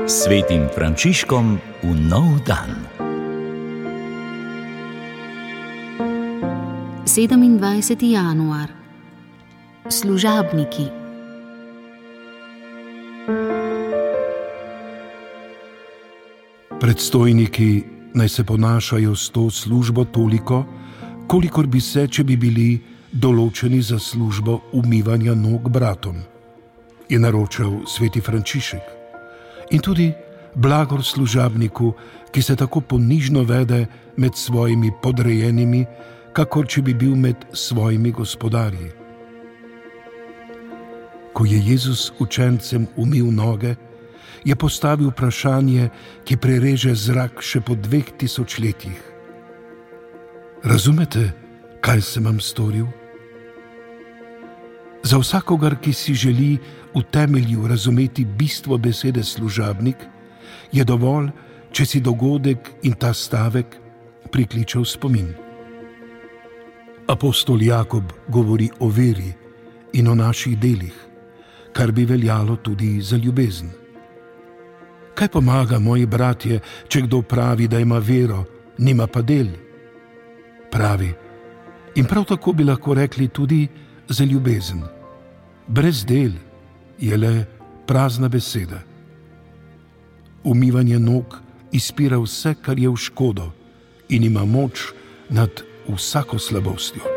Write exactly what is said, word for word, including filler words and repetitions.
Svetim Frančiškom v nov dan. sedemindvajseti januar. Služabniki. Predstojniki naj se ponašajo s to službo toliko, kolikor bi se, če bi bili določeni za službo umivanja nog bratom, je naročal sveti Frančišek. In tudi blagor služabniku, ki se tako ponižno vede med svojimi podrejenimi, kakor če bi bil med svojimi gospodarji. Ko je Jezus učencem umil noge, je postavil vprašanje, ki prereže zrak še po dveh tisočletjih. Razumete, kaj sem vam storil? Za vsakogar, ki si želi v temelju razumeti bistvo besede služabnik, je dovolj, če si dogodek in ta stavek prikliče v spomin. Apostol Jakob govori o veri in o naših delih, kar bi veljalo tudi za ljubezen. Kaj pomaga, moji bratje, če kdo pravi, da ima vero, nima pa del? Pravi, in prav tako bi lahko rekli tudi za ljubezen. Brez del je le prazna beseda. Umivanje nog izpira vse, kar je v škodo, in ima moč nad vsako slabostjo.